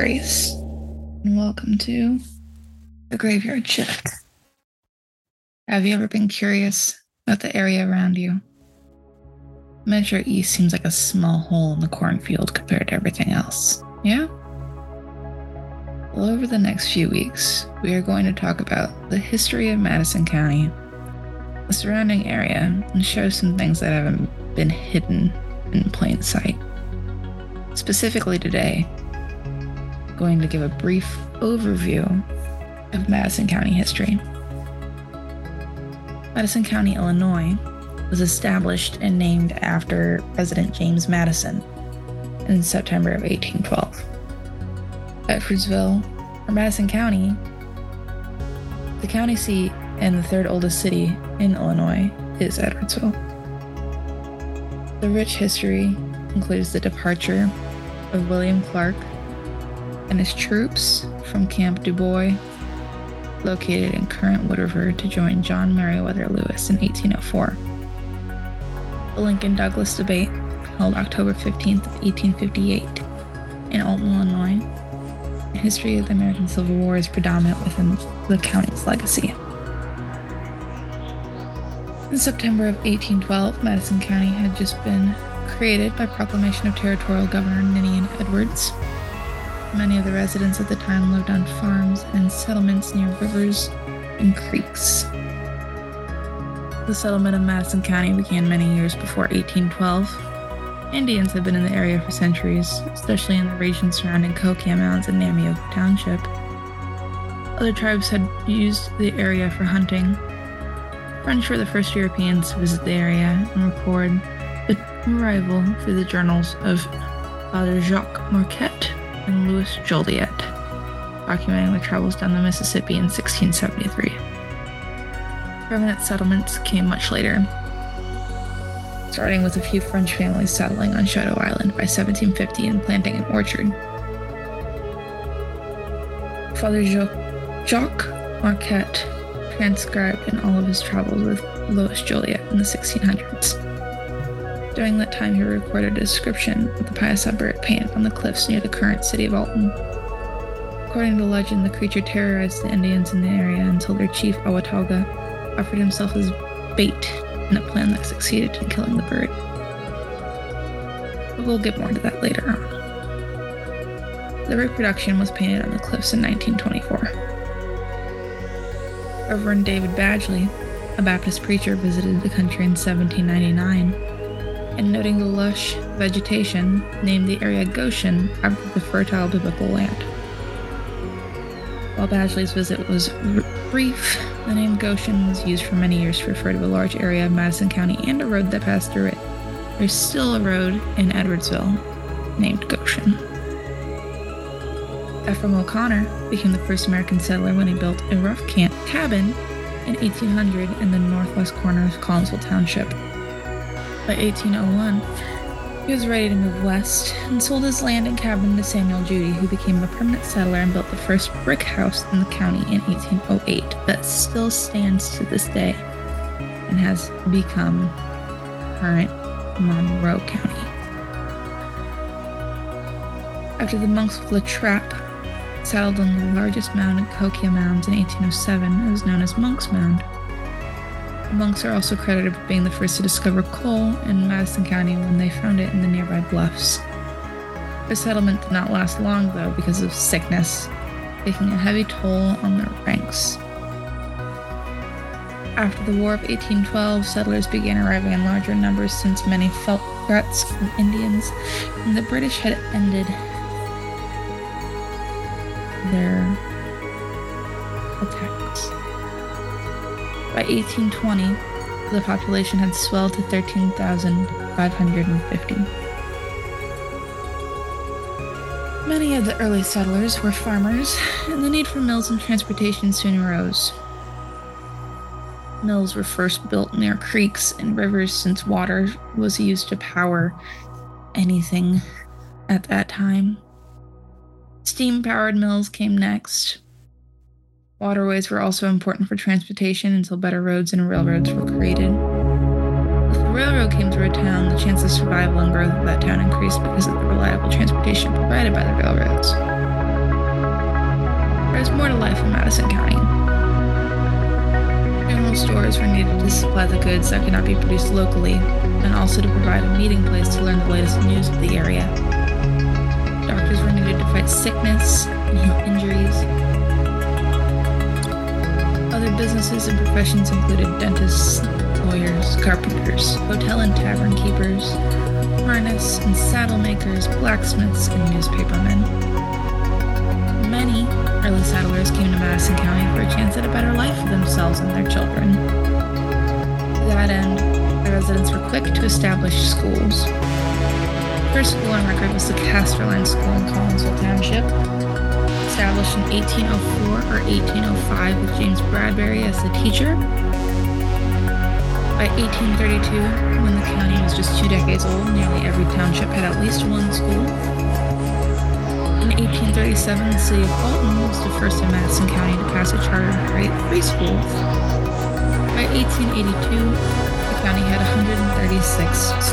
Aquarius, and welcome to the Graveyard Shift. Have you ever been curious about the area around you? Metro East seems like a small hole in the cornfield compared to everything else, yeah? Well, over the next few weeks, we are going to talk about the history of Madison County, the surrounding area, and show some things that haven't been hidden in plain sight. Specifically today, I'm going to give a brief overview of Madison County history. Madison County, Illinois, was established and named after President James Madison in September of 1812. Edwardsville, or Madison County, the county seat and the third oldest city in Illinois, is Edwardsville. The rich history includes the departure of William Clark and his troops from Camp Dubois, located in current Wood River, to join John Meriwether Lewis in 1804. The Lincoln-Douglas debate, held October 15th of 1858 in Alton, Illinois. The history of the American Civil War is predominant within the county's legacy. In September of 1812, Madison County had just been created by proclamation of Territorial Governor Ninian Edwards. Many of the residents at the time lived on farms and in settlements near rivers and creeks. The settlement of Madison County began many years before 1812. Indians had been in the area for centuries, especially in the region surrounding Coquia Mounds and Namioke Township. Other tribes had used the area for hunting. French were the first Europeans to visit the area and record the arrival through the journals of Father Jacques Marquette and Louis Joliet, documenting their travels down the Mississippi in 1673. Permanent settlements came much later, starting with a few French families settling on Shadow Island by 1750 and planting an orchard. Father Jacques Marquette transcribed in all of his travels with Louis Joliet in the 1600s. During that time, he recorded a description of the Piasa bird painted on the cliffs near the current city of Alton. According to legend, the creature terrorized the Indians in the area until their chief, Awatauga, offered himself as bait in a plan that succeeded in killing the bird. But we'll get more to that later on. The reproduction was painted on the cliffs in 1924. Reverend David Badgley, a Baptist preacher, visited the country in 1799, and noting the lush vegetation, named the area Goshen after the fertile biblical land. While Badgley's visit was brief, the name Goshen was used for many years to refer to a large area of Madison County and a road that passed through it. There's still a road in Edwardsville named Goshen. Ephraim O'Connor became the first American settler when he built a rough cabin in 1800 in the northwest corner of Collinsville Township. By 1801, he was ready to move west and sold his land and cabin to Samuel Judy, who became a permanent settler and built the first brick house in the county in 1808 that still stands to this day and has become current Monroe County. After the monks of La Trappe settled on the largest mound in Coquia Mounds in 1807, it was known as Monk's Mound. The monks are also credited with being the first to discover coal in Madison County when they found it in the nearby bluffs. The settlement did not last long, though, because of sickness, taking a heavy toll on their ranks. After the War of 1812, settlers began arriving in larger numbers since many felt threats from Indians, and the British had ended their attacks. By 1820, the population had swelled to 13,550. Many of the early settlers were farmers, and the need for mills and transportation soon arose. Mills were first built near creeks and rivers since water was used to power anything at that time. Steam-powered mills came next. Waterways were also important for transportation until better roads and railroads were created. With the railroad came through a town, the chance of survival and growth of that town increased because of the reliable transportation provided by the railroads. There's more to life in Madison County. General stores were needed to supply the goods that could not be produced locally, and also to provide a meeting place to learn the latest news of the area. Doctors were needed to fight sickness and heal injuries. Other businesses and professions included dentists, lawyers, carpenters, hotel and tavern keepers, harness and saddle makers, blacksmiths, and newspapermen. Many early settlers came to Madison County for a chance at a better life for themselves and their children. To that end, the residents were quick to establish schools. The first school on record was the Casterline School in Collinsville Township, established in 1804 or 1805 with James Bradbury as the teacher. By 1832, when the county was just 2 decades old, nearly every township had at least one school. In 1837, the city of Alton was the first in Madison County to pass a charter to create 3 schools. By 1882, the county had 136 schools.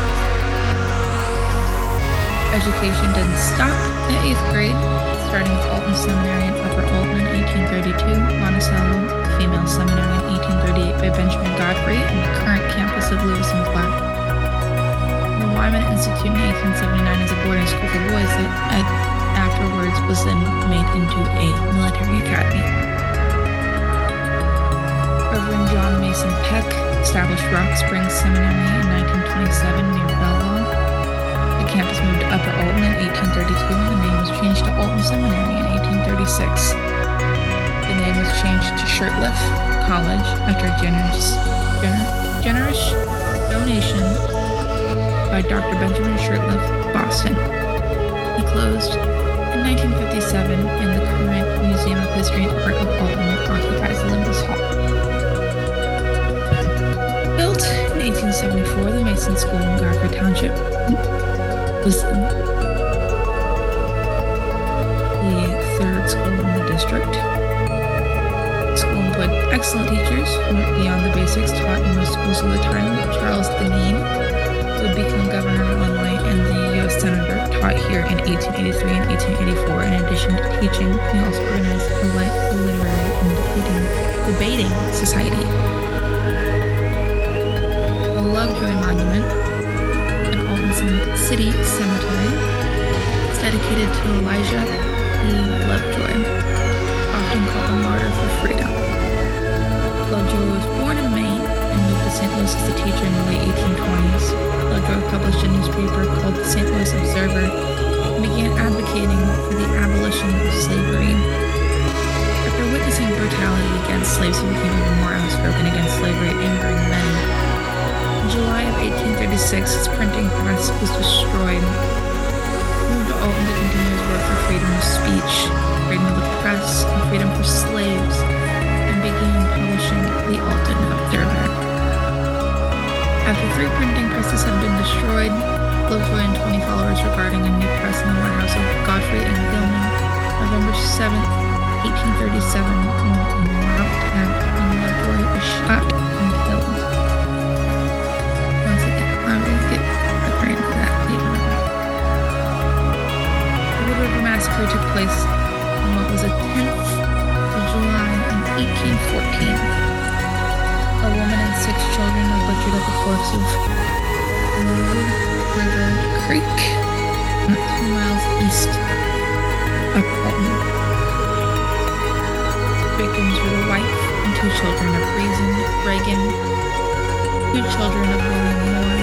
Education didn't stop at 8th grade, starting with Alton Seminary in Upper Alton in 1832, Monticello Female Seminary in 1838 by Benjamin Godfrey, and the current campus of Lewis and Clark. The Wyman Institute in 1879 is a boarding school for boys that afterwards was then made into a military academy. Reverend John Mason Peck established Rock Springs Seminary in 1927 near Belleville. The campus moved to Upper Alton in 1832, and the name was changed to Alton Seminary in 1836. The name was changed to Shurtleff College after a generous donation by Dr. Benjamin Shurtleff, Boston. He closed in 1957, and the current Museum of History and Art of Alton occupies Olympus Hall. Built in 1874, the Mason School in Garford Township was the 3rd school in the district. The school employed excellent teachers who went beyond the basics taught in most schools of the time. Charles Deneen would become governor of Illinois, and the U.S. Senator taught here in 1883 and 1884. In addition to teaching, he also organized a literary and debating society. The Lovejoy Monument, an Alton City cemetery, is dedicated to Elijah E. Lovejoy, often called a martyr for freedom. Lovejoy was born in Maine and moved to St. Louis as a teacher in the late 1820s. Lovejoy published a newspaper called the St. Louis Observer and began advocating for the abolition of slavery. After witnessing brutality against slaves, he became even more outspoken against slavery, angering many. In July of 1836, his printing press was destroyed. He moved to Alton to continue his work for freedom of speech, freedom of the press, and freedom for slaves, and began publishing the Alton Observer. After 3 printing presses had been destroyed, Lovejoy and 20 followers were guarding a new press in the warehouse of Godfrey and Gilman. November 7th, 1837, in Mount Tabb, and Lovejoy was shot and killed. Once again, I will get a frame for that later. The Wood River Massacre took place on what was the 10th of July in 1814. A woman and 6 children were butchered at the forks of Wood River Creek, 2 miles east of Alton. Victims were the wife and 2 children of Reagan, 2 children of William Moore,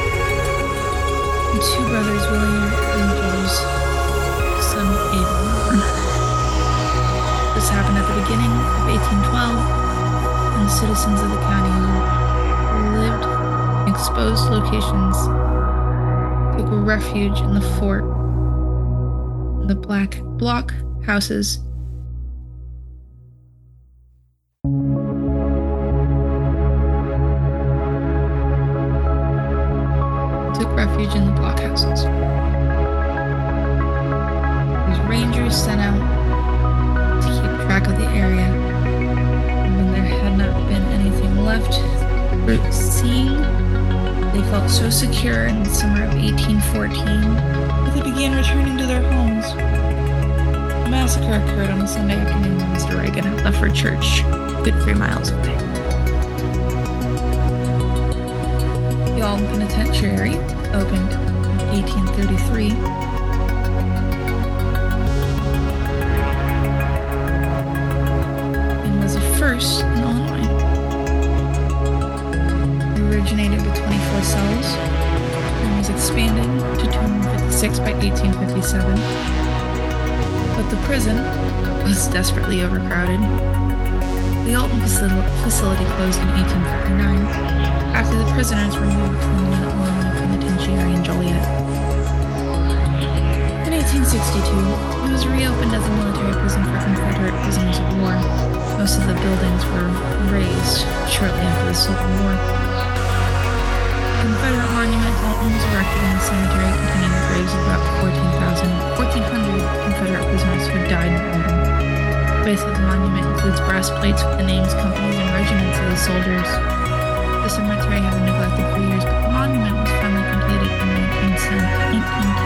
and 2 brothers, William and Joe's son Abel Moore. This happened at the beginning of 1812. And the citizens of the county who lived in exposed locations took refuge in the fort, the black block houses. Took refuge in the blockhouses. There's rangers sent out to keep track of the area. Had not been anything left for seeing. They felt so secure in the summer of 1814 that they began returning to their homes. The massacre occurred on a Sunday afternoon when Mr. Reagan had left for church, good 3 miles away. The Alton Penitentiary opened in 1833. And was the first in Illinois. It originated with 24 cells and was expanded to 256 by 1857. But the prison was desperately overcrowded. The Alton facility closed in 1859 after the prisoners were moved from the Illinois Penitentiary in Joliet. In 1862, it was reopened as a military prison for Confederate prisoners of war. Most of the buildings were razed shortly after the Civil War. A Confederate monument at Alton was erected in the cemetery containing the graves of about 1,400 Confederate prisoners who died in Alton. The base of the monument includes brass plates with the names, companies, and regiments of the soldiers. The cemetery had been neglected for years, but the monument was finally completed in 1910.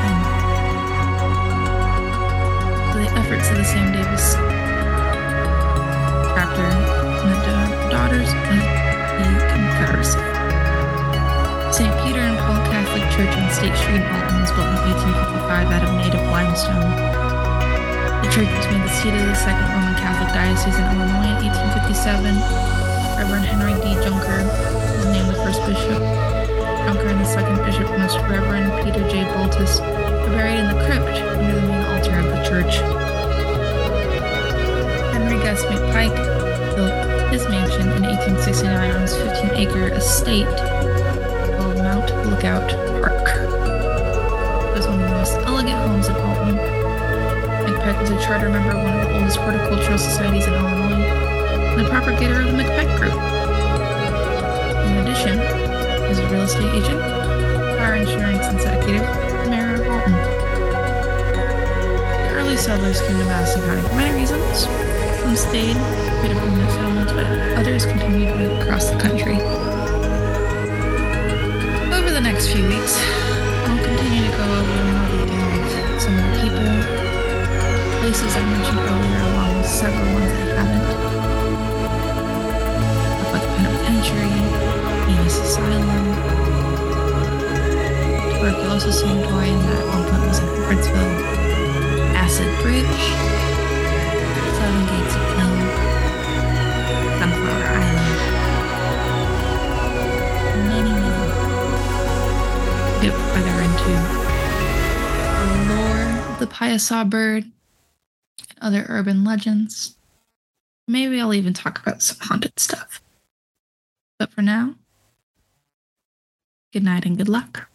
So the efforts of the Sam Davis chapter and the Daughters of the Confederacy. St. Peter and Paul Catholic Church on State Street in Alton was built in 1855 out of native limestone. The church was made the seat of the Second Roman Catholic Diocese in Illinois in 1857. Reverend Henry D. Junker was named the first bishop. Junker and the second bishop, Most Reverend Peter J. Baltus, were buried in the crypt under the main altar of the church. Henry Gus McPike built his mansion in 1869 on his 15-acre estate called Mount Lookout Park. It was one of the most elegant homes in Alton. McPike was a charter member of one of the oldest horticultural societies in Illinois, and the propagator of the McPike Group. In addition, he was a real estate agent, car insurance executive, and mayor of Alton. The early settlers came to Madison County for many reasons. Some stayed, created permanent settlements, but others continued to move across the country. Over the next few weeks, I'll continue to go over more detail of some of the people, places I mentioned earlier, along with several ones I haven't. About the penitentiary, Enos Asylum, tuberculosis sanatorium that at one point was in Hubbardsville, Acid Bridge, Seven Gates of Hell, Sunflower Island, and many more. Get further into the lore of the Piasa bird and other urban legends. Maybe I'll even talk about some haunted stuff. But for now, good night and good luck.